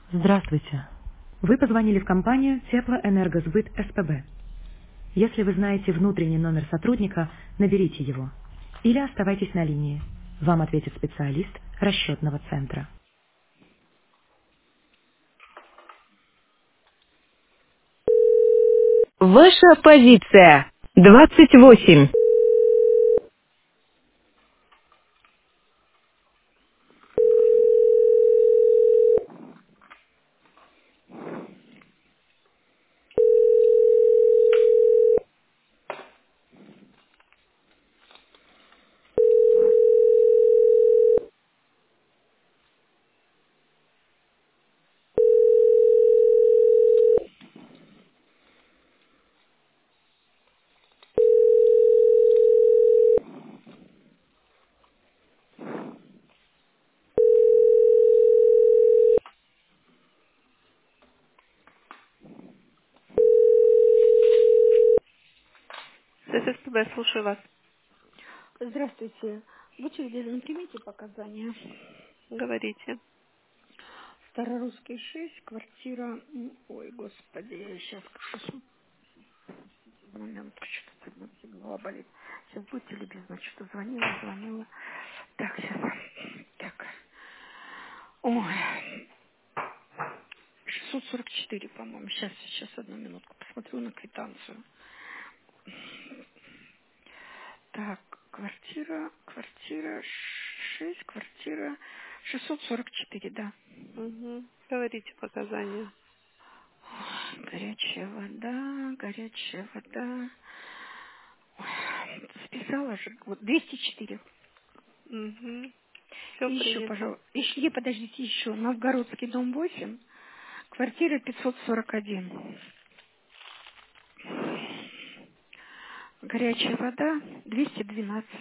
Здравствуйте. Вы позвонили в компанию Теплоэнергосбыт СПБ. Если вы знаете внутренний номер сотрудника, наберите его. Или оставайтесь на линии. Вам ответит специалист расчетного центра. Ваша позиция. 28. ССПБ, слушаю вас. Здравствуйте. Будьте любезны, примите показания. Говорите. Старорусский 6, квартира... Ой, господи, я сейчас... Моментку, что-то голова болит. Сейчас будьте любезны, что-то звонила. Так, сейчас. Так. Ой. 644, по-моему. Сейчас, одну минутку. Посмотрю на квитанцию. Так, квартира 6, квартира 644, да. Угу. Говорите показания. Горячая вода. Ой, списала же. Вот 204. Угу. Все И еще, принято. пожалуйста. Подождите, еще. Новгородский дом 8, квартира 541. Горячая вода 212.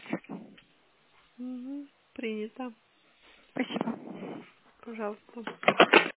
Угу. Принято. Спасибо. Пожалуйста.